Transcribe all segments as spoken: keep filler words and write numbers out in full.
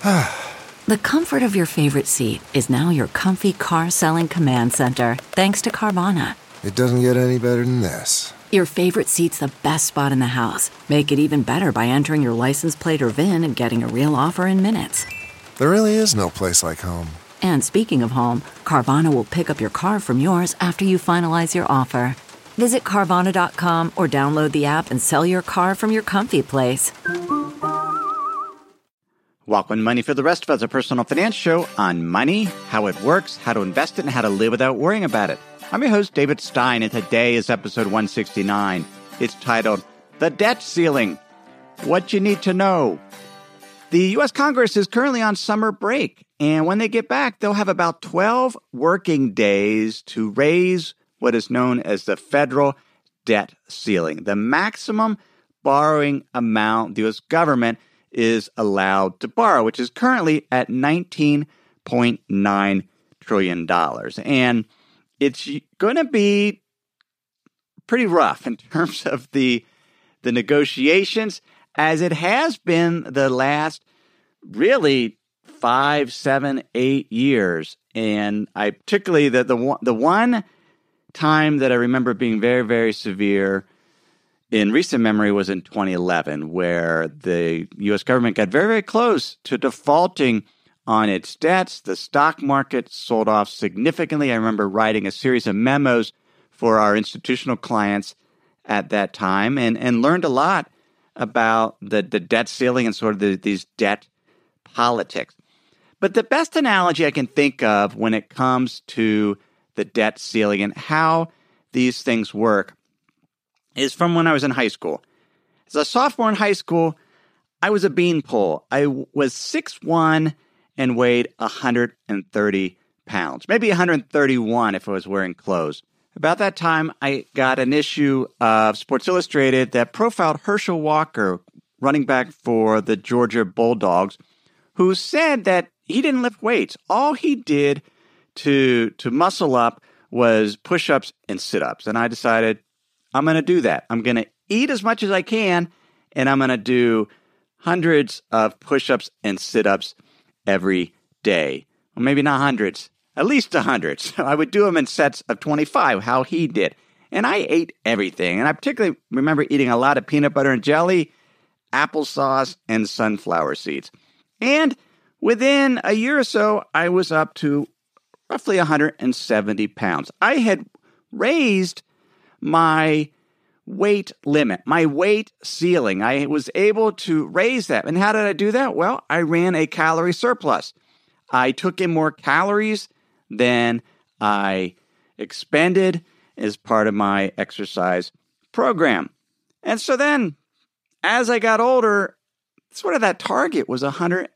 The comfort of your favorite seat is now your comfy car selling command center, thanks to Carvana. It doesn't get any better than this. Your favorite seat's the best spot in the house. Make it even better by entering your license plate or V I N and getting a real offer in minutes. There really is no place like home. And speaking of home, Carvana will pick up your car from yours after you finalize your offer. Visit Carvana dot com or download the app and sell your car from your comfy place. Welcome to Money for the Rest of Us, a personal finance show on money, how it works, how to invest it, and how to live without worrying about it. I'm your host, David Stein, and today is episode one sixty-nine. It's titled, The Debt Ceiling, What You Need to Know. The U S Congress is currently on summer break, and when they get back, they'll have about twelve working days to raise what is known as the federal debt ceiling, the maximum borrowing amount the U S government is allowed to borrow, which is currently at nineteen point nine trillion dollars. And it's going to be pretty rough in terms of the, the negotiations, as it has been the last really five, seven, eight years. And I particularly, the, the, one, the one time that I remember being very, very severe in recent memory was in twenty eleven, where the U S government got very, very close to defaulting on its debts. The stock market sold off significantly. I remember writing a series of memos for our institutional clients at that time and, and learned a lot about the, the debt ceiling and sort of the, these debt politics. But the best analogy I can think of when it comes to the debt ceiling and how these things work is from when I was in high school. As a sophomore in high school, I was a beanpole. I was six foot one and weighed one hundred thirty pounds, maybe one hundred thirty-one if I was wearing clothes. About that time, I got an issue of Sports Illustrated that profiled Herschel Walker, running back for the Georgia Bulldogs, who said that he didn't lift weights. All he did to, to muscle up was push-ups and sit-ups. And I decided, I'm going to do that. I'm going to eat as much as I can, and I'm going to do hundreds of push-ups and sit-ups every day. Well, maybe not hundreds, at least a hundred. So I would do them in sets of twenty-five, how he did. And I ate everything. And I particularly remember eating a lot of peanut butter and jelly, applesauce, and sunflower seeds. And within a year or so, I was up to roughly one hundred seventy pounds. I had raised my weight limit, my weight ceiling. I was able to raise that. And how did I do that? Well, I ran a calorie surplus. I took in more calories than I expended as part of my exercise program. And so then, as I got older, sort of that target was one hundred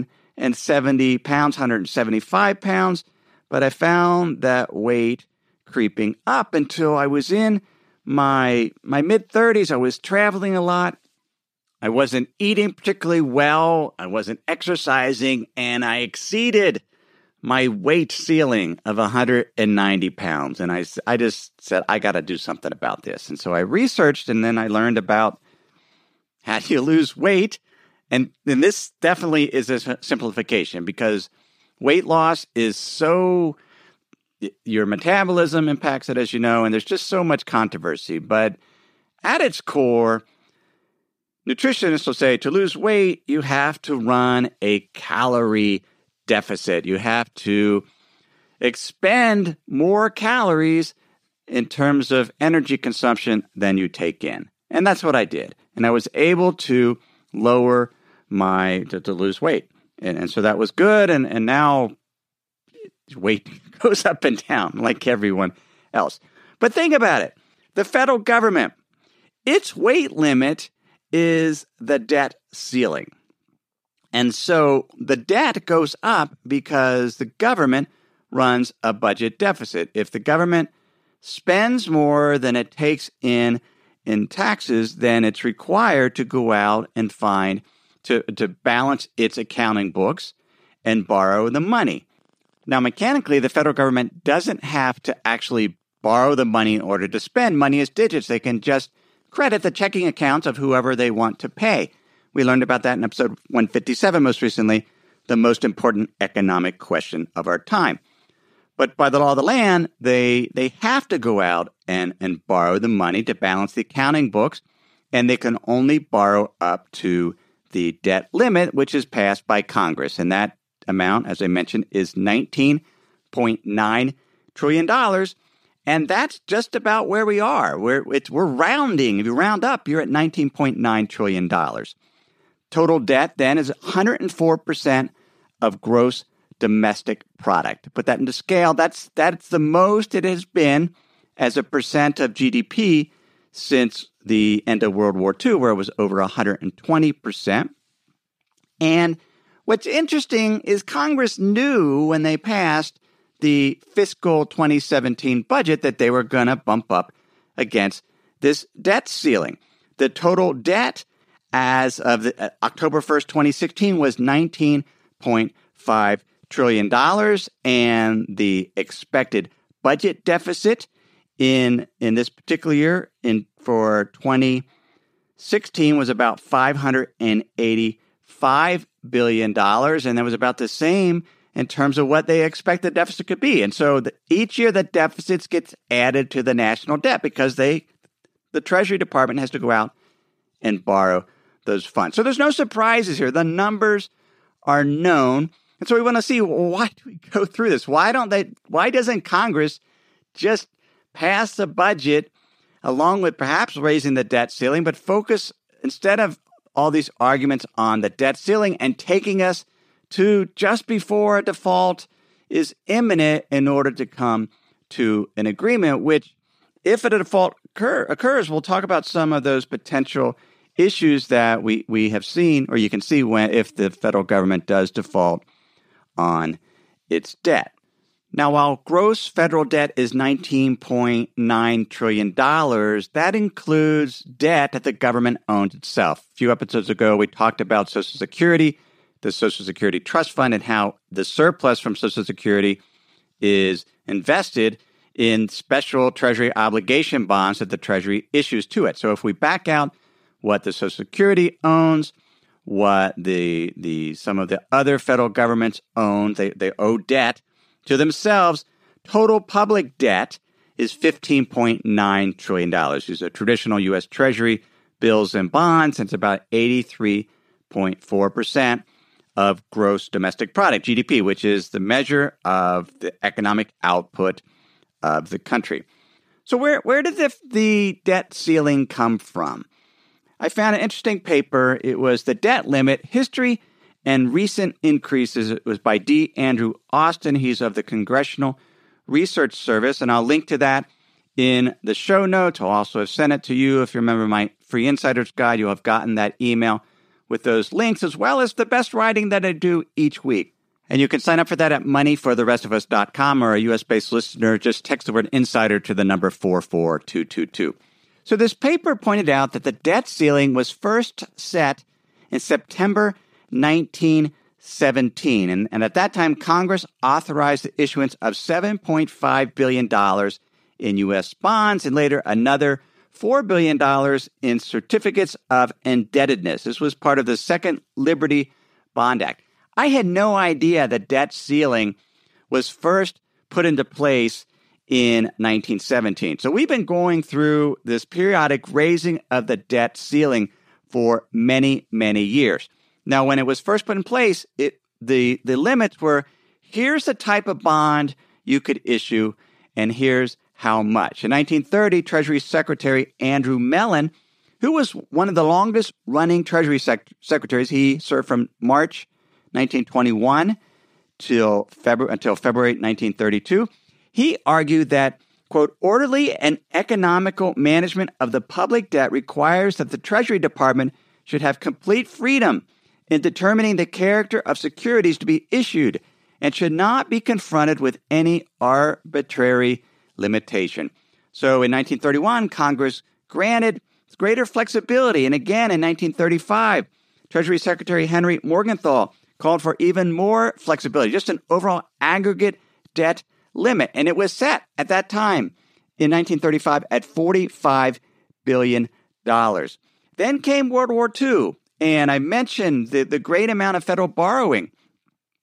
seventy pounds, one hundred seventy-five pounds. But I found that weight creeping up until I was in my my mid-thirties. I was traveling a lot. I wasn't eating particularly well. I wasn't exercising, and I exceeded my weight ceiling of one hundred ninety pounds. And I, I just said, I got to do something about this. And so I researched, and then I learned about how do you lose weight. And, and this definitely is a simplification, because weight loss is so, your metabolism impacts it, as you know, and there's just so much controversy. But at its core, nutritionists will say to lose weight, you have to run a calorie deficit. You have to expend more calories in terms of energy consumption than you take in. And that's what I did. And I was able to lower my, to, to lose weight. And, and so that was good. And, and now weight goes up and down like everyone else. But think about it. The federal government, its weight limit is the debt ceiling. And so the debt goes up because the government runs a budget deficit. If the government spends more than it takes in in taxes, then it's required to go out and find, to, to balance its accounting books and borrow the money. Now, mechanically, the federal government doesn't have to actually borrow the money in order to spend. Money is digits. They can just credit the checking accounts of whoever they want to pay. We learned about that in episode one fifty-seven most recently, the most important economic question of our time. But by the law of the land, they they have to go out and, and borrow the money to balance the accounting books, and they can only borrow up to the debt limit, which is passed by Congress. And that amount, as I mentioned, is nineteen point nine trillion dollars. And that's just about where we are. We're, it's, we're rounding. If you round up, you're at nineteen point nine trillion dollars. Total debt then is one hundred four percent of gross domestic product. To put that into scale, that's that's the most it has been as a percent of G D P since the end of World War Two, where it was over one hundred twenty percent. And what's interesting is Congress knew when they passed the fiscal twenty seventeen budget that they were going to bump up against this debt ceiling. The total debt as of the, uh, October first, twenty sixteen was nineteen point five trillion dollars, and the expected budget deficit in in this particular year in for twenty sixteen was about five hundred eighty-five billion dollars, and that was about the same in terms of what they expect the deficit could be. And so the, each year the deficits gets added to the national debt because they the Treasury Department has to go out and borrow those funds. So there's no surprises here. The numbers are known. And so we want to see, well, why do we go through this? Why don't they, why doesn't Congress just pass the budget along with perhaps raising the debt ceiling, but focus instead of all these arguments on the debt ceiling and taking us to just before a default is imminent in order to come to an agreement, which if a default occur, occurs, we'll talk about some of those potential issues that we, we have seen, or you can see when if the federal government does default on its debt. Now, while gross federal debt is nineteen point nine trillion dollars, that includes debt that the government owns itself. A few episodes ago, we talked about Social Security, the Social Security Trust Fund, and how the surplus from Social Security is invested in special Treasury obligation bonds that the Treasury issues to it. So if we back out what the Social Security owns, what the the some of the other federal governments own, they, they owe debt to themselves, total public debt is fifteen point nine trillion dollars. These are traditional U S Treasury bills and bonds, and it's about eighty-three point four percent of gross domestic product, G D P, which is the measure of the economic output of the country. So where, where did the, the debt ceiling come from? I found an interesting paper. It was The Debt Limit, History and Recent Increases. It was by D. Andrew Austin. He's of the Congressional Research Service, and I'll link to that in the show notes. I'll also have sent it to you. If you remember my Free Insider's Guide, you'll have gotten that email with those links, as well as the best writing that I do each week. And you can sign up for that at money for the rest of us dot com, or a U S-based listener, just text the word insider to the number four four two two two. So this paper pointed out that the debt ceiling was first set in September nineteen seventeen. And, and at that time, Congress authorized the issuance of seven point five billion dollars in U S bonds and later another four billion dollars in certificates of indebtedness. This was part of the Second Liberty Bond Act. I had no idea the debt ceiling was first put into place in nineteen seventeen. So we've been going through this periodic raising of the debt ceiling for many, many years. Now, when it was first put in place, it the, the limits were, here's the type of bond you could issue, and here's how much. In nineteen thirty, Treasury Secretary Andrew Mellon, who was one of the longest-running Treasury sec- secretaries, he served from March nineteen twenty-one till February, until February nineteen thirty-two, he argued that, quote, orderly and economical management of the public debt requires that the Treasury Department should have complete freedom in determining the character of securities to be issued and should not be confronted with any arbitrary limitation. So in nineteen thirty-one, Congress granted greater flexibility. And again, in nineteen thirty-five, Treasury Secretary Henry Morgenthau called for even more flexibility, just an overall aggregate debt limit. And it was set at that time in nineteen thirty-five at forty-five billion dollars. Then came World War Two, and I mentioned the, the great amount of federal borrowing.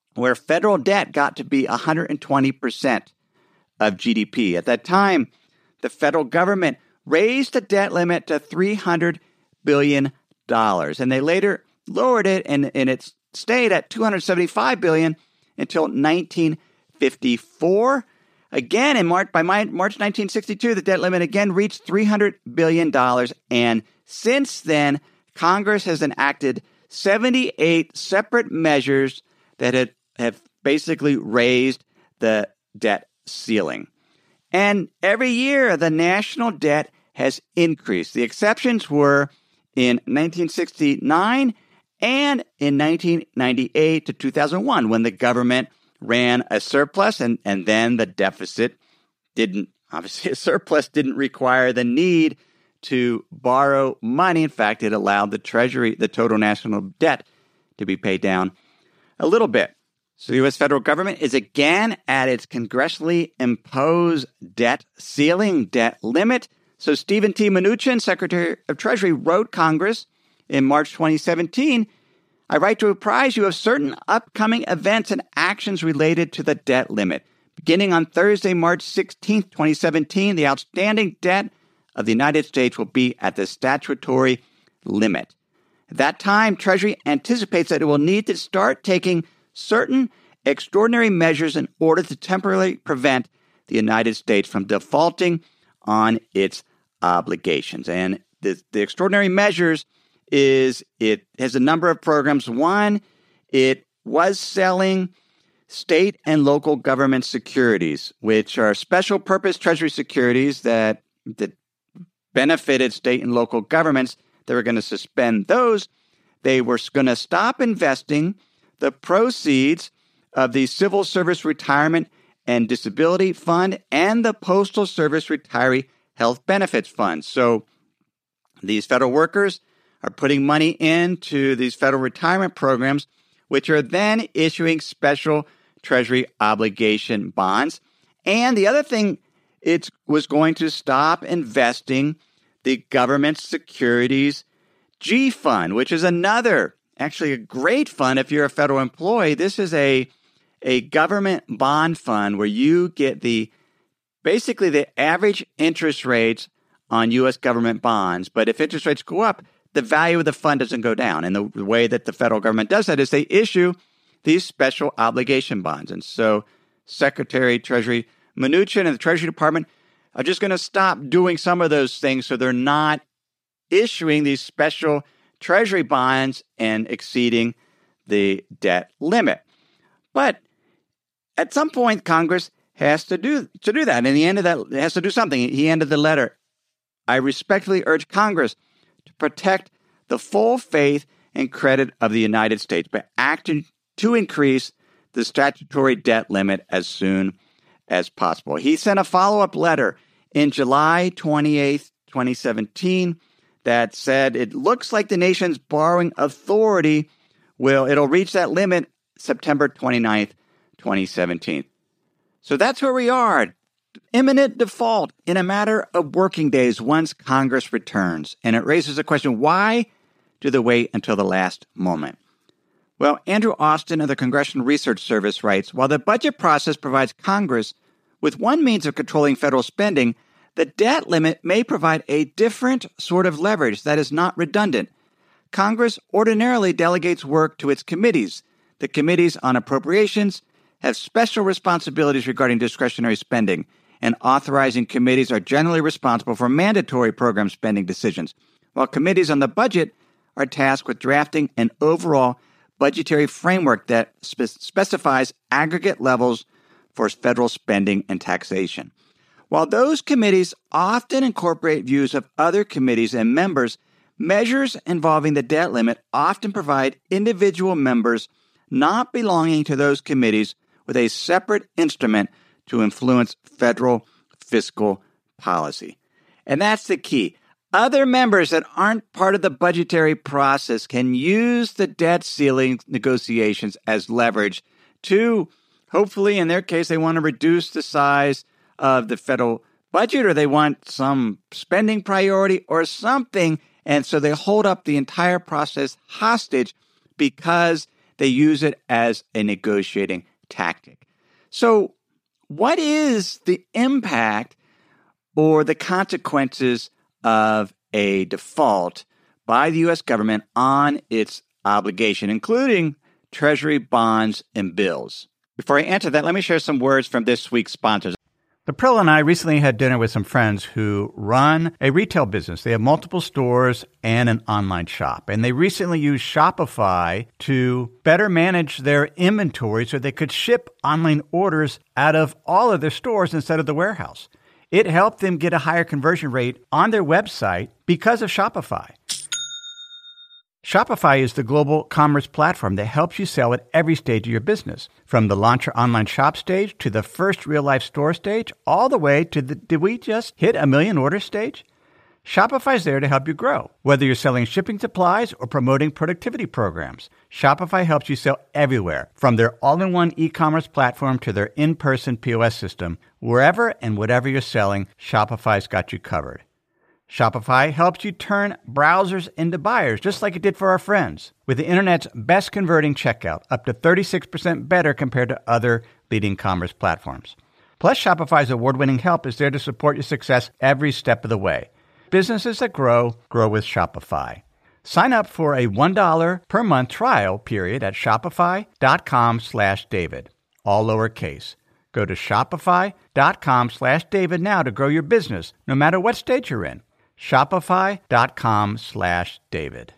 where federal debt got to be one hundred twenty percent of G D P. At that time, the federal government raised the debt limit to three hundred billion dollars, and they later lowered it, and, and it stayed at two hundred seventy-five billion dollars until nineteen fifty-four. Again, in March, by March nineteen sixty-two, the debt limit again reached three hundred billion dollars, and since then, Congress has enacted seventy-eight separate measures that had, have basically raised the debt ceiling. And every year, the national debt has increased. The exceptions were in nineteen sixty-nine and in nineteen ninety-eight to two thousand one, when the government ran a surplus, and, and then the deficit didn't, obviously a surplus didn't require the need to borrow money. In fact, it allowed the Treasury, the total national debt, to be paid down a little bit. So the U S federal government is again at its congressionally imposed debt ceiling, debt limit. So Stephen T. Mnuchin, Secretary of Treasury, wrote Congress in March twenty seventeen, I write to apprise you of certain upcoming events and actions related to the debt limit. Beginning on Thursday, March sixteenth, twenty seventeen, the outstanding debt of the United States will be at the statutory limit. At that time, Treasury anticipates that it will need to start taking certain extraordinary measures in order to temporarily prevent the United States from defaulting on its obligations. And the, the extraordinary measures is it has a number of programs. One, it was selling state and local government securities, which are special purpose Treasury securities that, that benefited state and local governments. They were going to suspend those. They were going to stop investing the proceeds of the Civil Service Retirement and Disability Fund and the Postal Service Retiree Health Benefits Fund. So these federal workers are putting money into these federal retirement programs, which are then issuing special Treasury obligation bonds. And the other thing, it was going to stop investing the government securities G Fund, which is another, actually a great fund if you're a federal employee. This is a, a government bond fund where you get the basically the average interest rates on U S government bonds. But if interest rates go up, the value of the fund doesn't go down. And the, the way that the federal government does that is they issue these special obligation bonds. And so Secretary Treasury Mnuchin and the Treasury Department are just going to stop doing some of those things so they're not issuing these special Treasury bonds and exceeding the debt limit. But at some point, Congress has to do to do that. And the end of that, it has to do something. He ended the letter. I respectfully urge Congress to protect the full faith and credit of the United States by acting to increase the statutory debt limit as soon as possible. He sent a follow-up letter in July twenty-eighth, twenty seventeen that said it looks like the nation's borrowing authority will, it'll reach that limit September twenty-ninth, twenty seventeen. So that's where we are. Imminent default in a matter of working days once Congress returns. And it raises the question, why do they wait until the last moment? Well, Andrew Austin of the Congressional Research Service writes, while the budget process provides Congress with one means of controlling federal spending, the debt limit may provide a different sort of leverage that is not redundant. Congress ordinarily delegates work to its committees. The committees on appropriations have special responsibilities regarding discretionary spending, and authorizing committees are generally responsible for mandatory program spending decisions, while committees on the budget are tasked with drafting an overall budgetary framework that spe- specifies aggregate levels for federal spending and taxation. While those committees often incorporate views of other committees and members, measures involving the debt limit often provide individual members not belonging to those committees with a separate instrument to influence federal fiscal policy. And that's the key. Other members that aren't part of the budgetary process can use the debt ceiling negotiations as leverage to, hopefully, in their case, they want to reduce the size of the federal budget, or they want some spending priority or something. And so they hold up the entire process hostage because They use it as a negotiating tactic. So what is the impact or the consequences of a default by the U S government on its obligation, including Treasury bonds and bills? Before I answer that, let me share some words from this week's sponsors. April and I recently had dinner with some friends who run a retail business. They have multiple stores and an online shop. And they recently used Shopify to better manage their inventory so they could ship online orders out of all of their stores instead of the warehouse. It helped them get a higher conversion rate on their website because of Shopify. Shopify is the global commerce platform that helps you sell at every stage of your business, from the launch your online shop stage to the first real-life store stage, all the way to the did we just hit a million orders stage? Shopify's there to help you grow. Whether you're selling shipping supplies or promoting productivity programs, Shopify helps you sell everywhere, from their all-in-one e-commerce platform to their in-person P O S system. Wherever and whatever you're selling, Shopify's got you covered. Shopify helps you turn browsers into buyers, just like it did for our friends, with the internet's best converting checkout, up to thirty-six percent better compared to other leading commerce platforms. Plus, Shopify's award-winning help is there to support your success every step of the way. Businesses that grow, grow with Shopify. Sign up for a one dollar per month trial period at shopify.com slash David, all lowercase. Go to shopify.com slash David now to grow your business, no matter what stage you're in. Shopify.com slash David.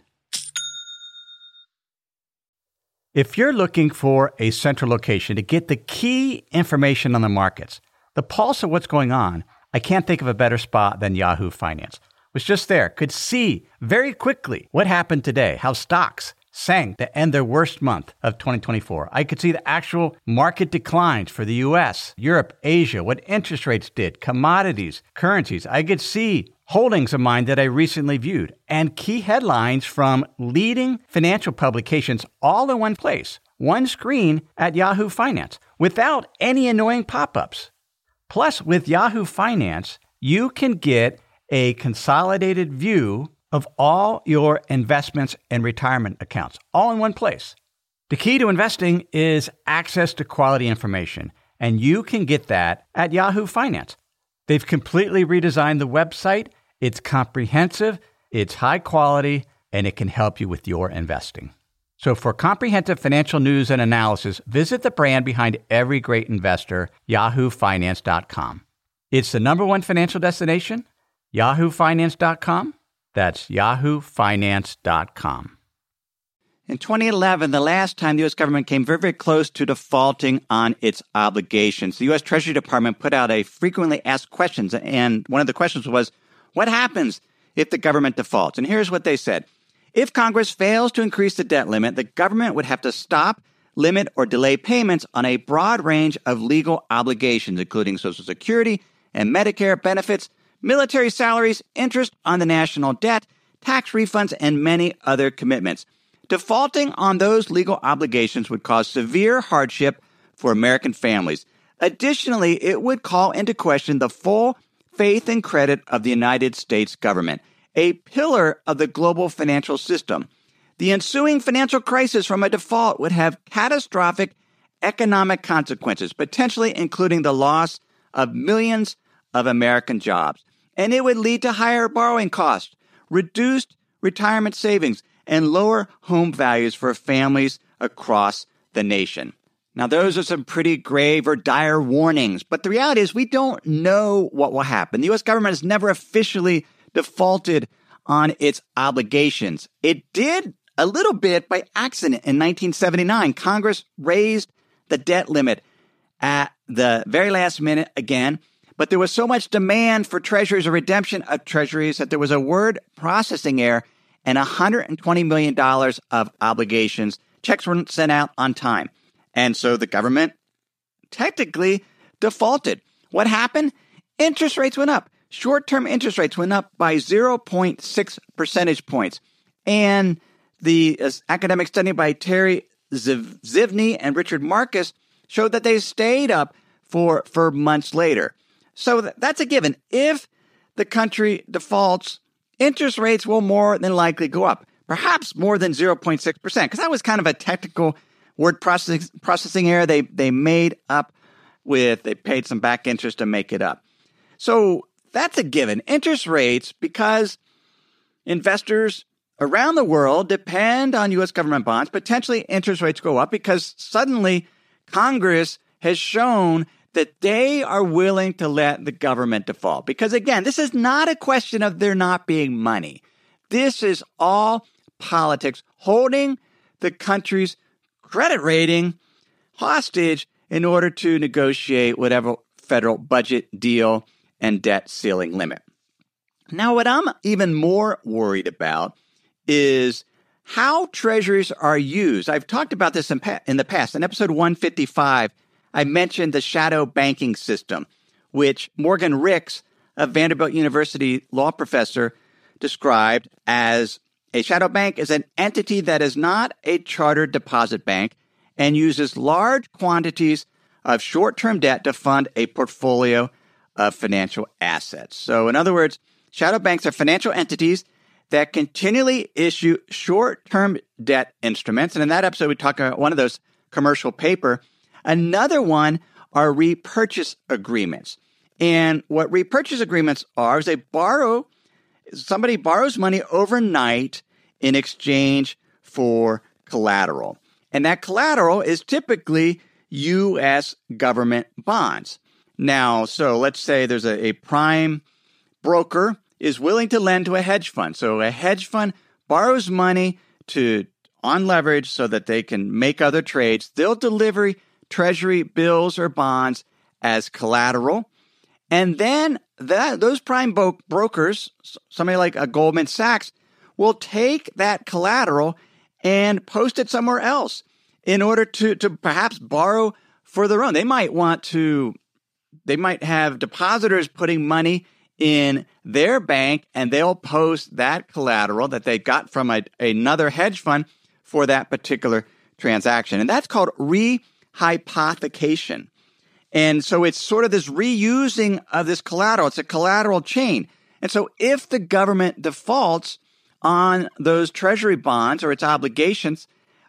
If you're looking for a central location to get the key information on the markets, the pulse of what's going on, I can't think of a better spot than Yahoo Finance. Was just there, could see very quickly what happened today, how stocks sank to end their worst month of twenty twenty-four. I could see the actual market declines for the U S, Europe, Asia, what interest rates did, commodities, currencies. I could see holdings of mine that I recently viewed, and key headlines from leading financial publications all in one place, one screen at Yahoo Finance, without any annoying pop-ups. Plus, with Yahoo Finance, you can get a consolidated view of all your investments and retirement accounts, all in one place. The key to investing is access to quality information, and you can get that at Yahoo Finance. They've completely redesigned the website. It's comprehensive, it's high quality, and it can help you with your investing. So for comprehensive financial news and analysis, visit the brand behind every great investor, yahoo finance dot com. It's the number one financial destination, yahoo finance dot com. That's yahoo finance dot com. In twenty eleven, the last time the U S government came very, very close to defaulting on its obligations, the U S Treasury Department put out a frequently asked questions, and one of the questions was, what happens if the government defaults? And here's what they said. If Congress fails to increase the debt limit, the government would have to stop, limit, or delay payments on a broad range of legal obligations, including Social Security and Medicare benefits, military salaries, interest on the national debt, tax refunds, and many other commitments. Defaulting on those legal obligations would cause severe hardship for American families. Additionally, it would call into question the full faith and credit of the United States government, a pillar of the global financial system. The ensuing financial crisis from a default would have catastrophic economic consequences, potentially including the loss of millions of American jobs. And it would lead to higher borrowing costs, reduced retirement savings, and lower home values for families across the nation. Now, those are some pretty grave or dire warnings, but the reality is we don't know what will happen. The U S government has never officially defaulted on its obligations. It did a little bit by accident in nineteen seventy-nine. Congress raised the debt limit at the very last minute again, but there was so much demand for treasuries or redemption of treasuries that there was a word processing error, and one hundred twenty million dollars of obligations, checks weren't sent out on time. And so the government technically defaulted. What happened? Interest rates went up. Short-term interest rates went up by zero point six percentage points. And the uh, academic study by Terry Zivney and Richard Marcus showed that they stayed up for, for months later. So th- that's a given. If the country defaults, interest rates will more than likely go up, perhaps more than zero point six percent, because that was kind of a technical word processing, processing error they, they made up with, they paid some back interest to make it up. So that's a given. Interest rates, because investors around the world depend on U S government bonds, potentially interest rates go up because suddenly Congress has shown that they are willing to let the government default. Because again, this is not a question of there not being money. This is all politics holding the country's credit rating hostage in order to negotiate whatever federal budget deal and debt ceiling limit. Now, what I'm even more worried about is how treasuries are used. I've talked about this in, pa- in the past. In episode one fifty-five, I mentioned the shadow banking system, which Morgan Ricks, a Vanderbilt University law professor, described as a shadow bank is an entity that is not a chartered deposit bank and uses large quantities of short-term debt to fund a portfolio of financial assets. So in other words, shadow banks are financial entities that continually issue short-term debt instruments. And in that episode, we talked about one of those, commercial paper. Another one are repurchase agreements. And what repurchase agreements are is they borrow, somebody borrows money overnight in exchange for collateral. And that collateral is typically U S government bonds. Now, so let's say there's a, a prime broker is willing to lend to a hedge fund. So a hedge fund borrows money to on leverage so that they can make other trades. They'll deliver treasury bills or bonds as collateral. And then that those prime bo- brokers, somebody like a Goldman Sachs, will take that collateral and post it somewhere else in order to, to perhaps borrow for their own. They might want to, they might have depositors putting money in their bank, and they'll post that collateral that they got from a, another hedge fund for that particular transaction. And that's called rehypothecation. And so it's sort of this reusing of this collateral. It's a collateral chain. And so if the government defaults on those treasury bonds or its obligations,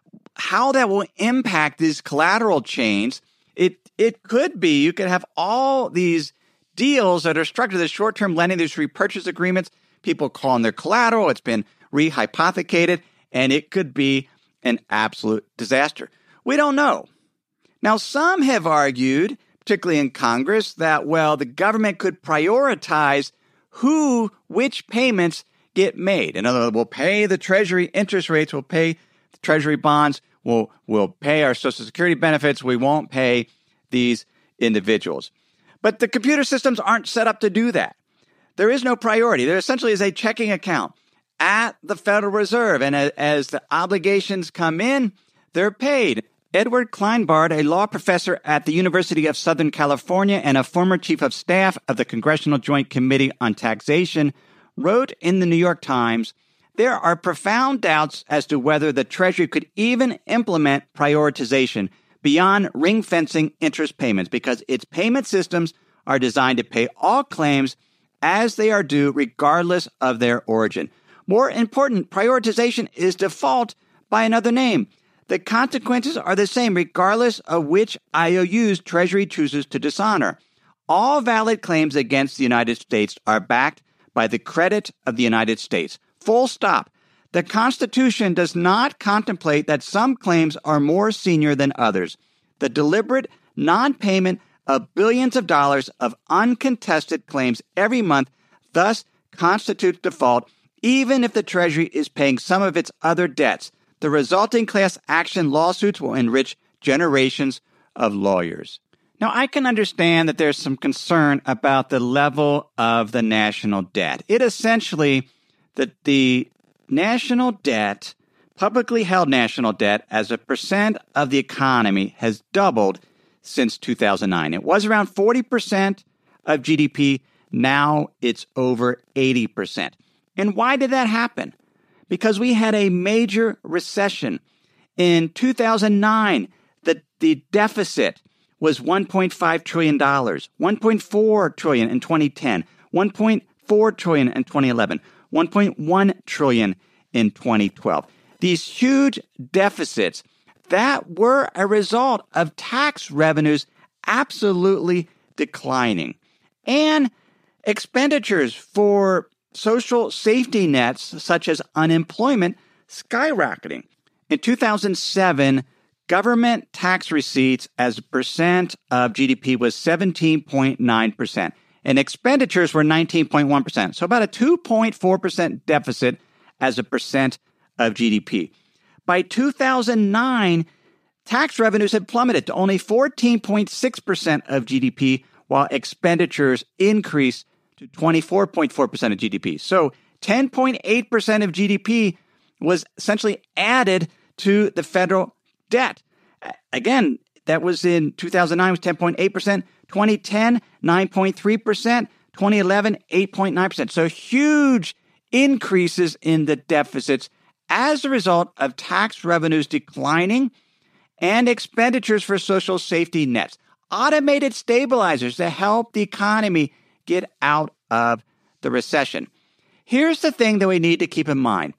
how that will impact these collateral chains, it it could be you could have all these deals that are structured as short-term lending, these repurchase agreements, people calling their collateral, it's been rehypothecated, and it could be an absolute disaster. We don't know. Now, some have argued, particularly in Congress, that, well, the government could prioritize who, which payments get made. In other words, we'll pay the Treasury interest rates, we'll pay the Treasury bonds, we'll, we'll pay our Social Security benefits, we won't pay these individuals. But the computer systems aren't set up to do that. There is no priority. There essentially is a checking account at the Federal Reserve, and as the obligations come in, they're paid. Edward Kleinbard, a law professor at the University of Southern California and a former chief of staff of the Congressional Joint Committee on Taxation, wrote in the New York Times, "There are profound doubts as to whether the Treasury could even implement prioritization beyond ring-fencing interest payments because its payment systems are designed to pay all claims as they are due regardless of their origin. More important, prioritization is default by another name. The consequences are the same regardless of which I O Us Treasury chooses to dishonor. All valid claims against the United States are backed by the credit of the United States. Full stop. The Constitution does not contemplate that some claims are more senior than others. The deliberate non-payment of billions of dollars of uncontested claims every month thus constitutes default, even if the Treasury is paying some of its other debts. The resulting class action lawsuits will enrich generations of lawyers." Now, I can understand that there's some concern about the level of the national debt. It essentially, the, the national debt, publicly held national debt as a percent of the economy has doubled since two thousand nine. It was around forty percent of G D P. Now it's over eighty percent. And why did that happen? Because we had a major recession. In two thousand nine, the, the deficit was one point five trillion dollars, one point four trillion dollars in twenty ten, one point four trillion dollars in twenty eleven, one point one trillion dollars in twenty twelve. These huge deficits that were a result of tax revenues absolutely declining and expenditures for social safety nets, such as unemployment, skyrocketing. In two thousand seven, government tax receipts as a percent of G D P was seventeen point nine percent, and expenditures were nineteen point one percent, so about a two point four percent deficit as a percent of G D P. By two thousand nine, tax revenues had plummeted to only fourteen point six percent of G D P, while expenditures increased to twenty-four point four percent of G D P. So ten point eight percent of G D P was essentially added to the federal debt. Again, that was in two thousand nine was ten point eight percent, twenty ten, nine point three percent, twenty eleven, eight point nine percent. So huge increases in the deficits as a result of tax revenues declining and expenditures for social safety nets, automated stabilizers to help the economy get out of the recession. Here's the thing that we need to keep in mind.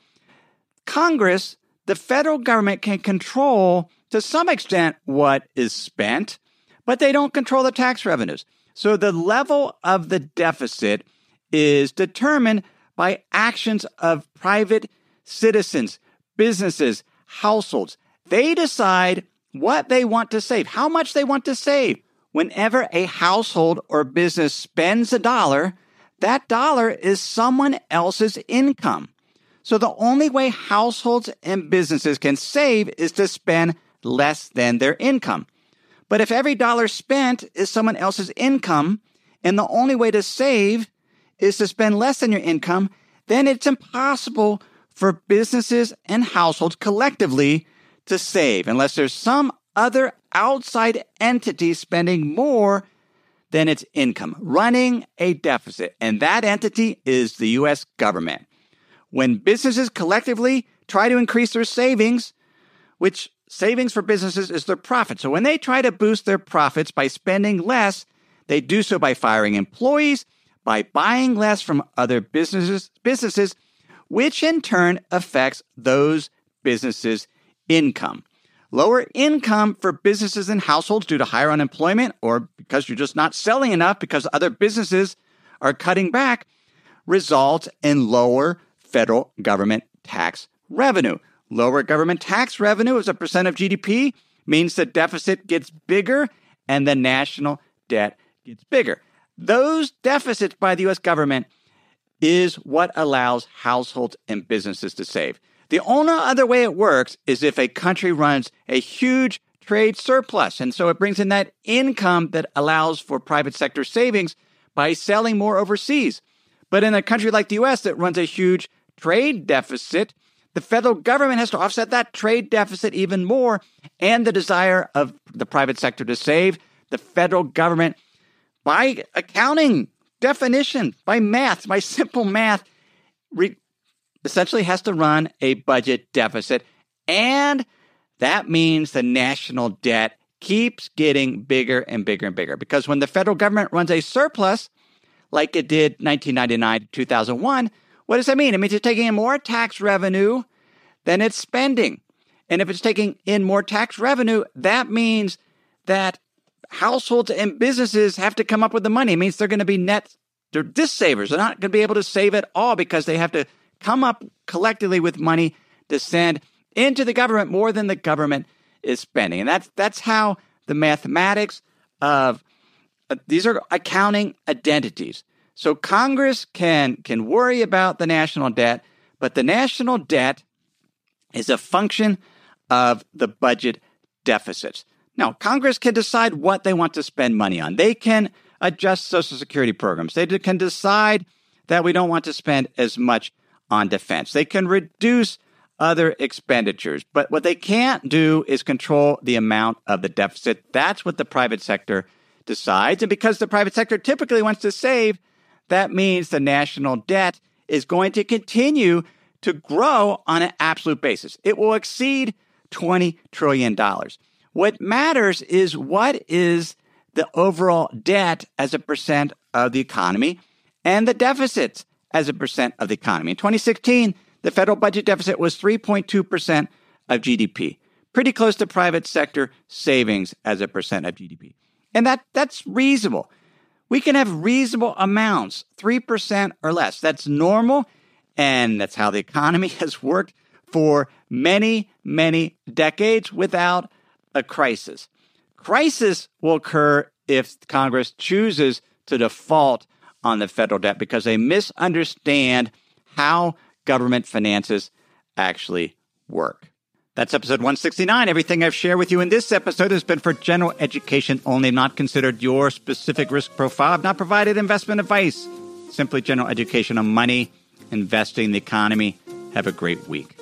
Congress, the federal government, can control to some extent what is spent, but they don't control the tax revenues. So the level of the deficit is determined by actions of private citizens, businesses, households. They decide what they want to save, how much they want to save. Whenever a household or business spends a dollar, that dollar is someone else's income. So the only way households and businesses can save is to spend less than their income. But if every dollar spent is someone else's income, and the only way to save is to spend less than your income, then it's impossible for businesses and households collectively to save unless there's some other outside entity spending more than its income, running a deficit. And that entity is the U S government. When businesses collectively try to increase their savings, which savings for businesses is their profit. So when they try to boost their profits by spending less, they do so by firing employees, by buying less from other businesses, businesses, which in turn affects those businesses' income. Lower income for businesses and households due to higher unemployment or because you're just not selling enough because other businesses are cutting back results in lower federal government tax revenue. Lower government tax revenue as a percent of G D P means the deficit gets bigger and the national debt gets bigger. Those deficits by the U S government is what allows households and businesses to save. The only other way it works is if a country runs a huge trade surplus, and so it brings in that income that allows for private sector savings by selling more overseas. But in a country like the U S that runs a huge trade deficit, the federal government has to offset that trade deficit even more, and the desire of the private sector to save. The federal government, by accounting definition, by math, by simple math, re- essentially has to run a budget deficit, and that means the national debt keeps getting bigger and bigger and bigger. Because when the federal government runs a surplus, like it did nineteen ninety-nine to two thousand one, what does that mean? It means it's taking in more tax revenue than it's spending. And if it's taking in more tax revenue, that means that households and businesses have to come up with the money. It means they're going to be net, they're dissavers. They're not going to be able to save it all because they have to come up collectively with money to send into the government more than the government is spending. And that's that's how the mathematics of uh, these are accounting identities. So Congress can can worry about the national debt, but the national debt is a function of the budget deficits. Now, Congress can decide what they want to spend money on. They can adjust Social Security programs. They can decide that we don't want to spend as much on defense. They can reduce other expenditures. But what they can't do is control the amount of the deficit. That's what the private sector decides. And because the private sector typically wants to save, that means the national debt is going to continue to grow on an absolute basis. It will exceed twenty trillion dollars. What matters is what is the overall debt as a percent of the economy and the deficits as a percent of the economy. In twenty sixteen, the federal budget deficit was three point two percent of G D P. pretty close to private sector savings as a percent of G D P. And that that's reasonable. We can have reasonable amounts, three percent or less. That's normal, and that's how the economy has worked for many, many decades without a crisis. Crisis will occur if Congress chooses to default on the federal debt because they misunderstand how government finances actually work. That's episode one sixty-nine. Everything I've shared with you in this episode has been for general education only, not considered your specific risk profile. I've not provided investment advice, simply general education on money, investing, the economy. Have a great week.